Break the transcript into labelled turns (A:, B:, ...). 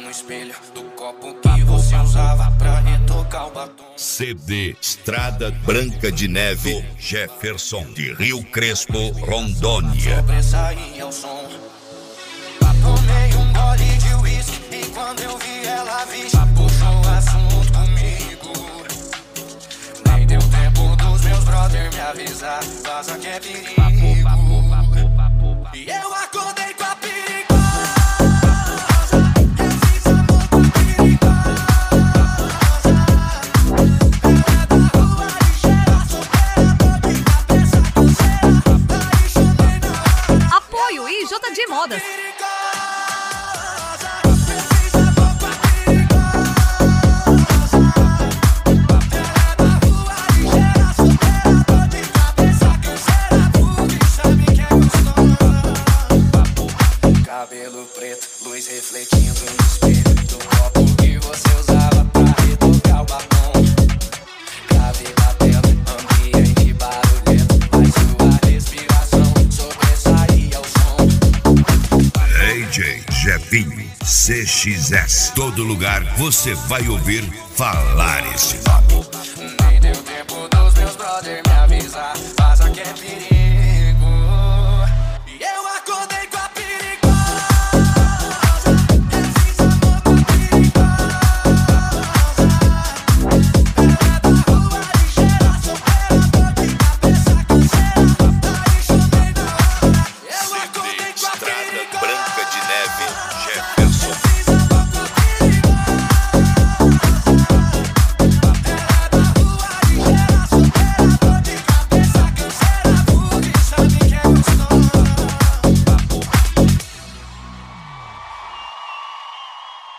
A: no espelho do copo que você usava pra retocar o batom.
B: CD Estrada Branca de Neve, Jefferson de Rio Crespo, Rondônia.
A: Sobressaía o som. Tomei um gole de uísque e quando eu vi ela puxou o assunto comigo. Nem deu tempo dos meus brother me avisar, vaza que é perigo. E eu acordei com a perigosa. Eu fiz amor com a perigosa. Ela é da rua, ligeira, solteira, boba e cabeça coceira. Aí chumei na hora.
C: Apoio IJD Modas.
A: Cabelo preto, luz refletindo no espelho do copo que você usava pra retocar o batom. Grave batendo, ambiente barulhento, mas sua respiração sobressaía o som.
B: AJ Jefinho, CXS, todo lugar você vai ouvir falar esse nome.
A: Nem deu tempo dos meus brother me avisar, vaza que é perigo. E eu acordei com a perigosa. Eu fiz amor com a perigosa. Ela é da rua, ligeira, solteira, boba e cabeça coceira. Aí chumei na hora. Eu acordei com a
B: Estrada
A: perigosa.
B: Branca de Neve, Jefferson.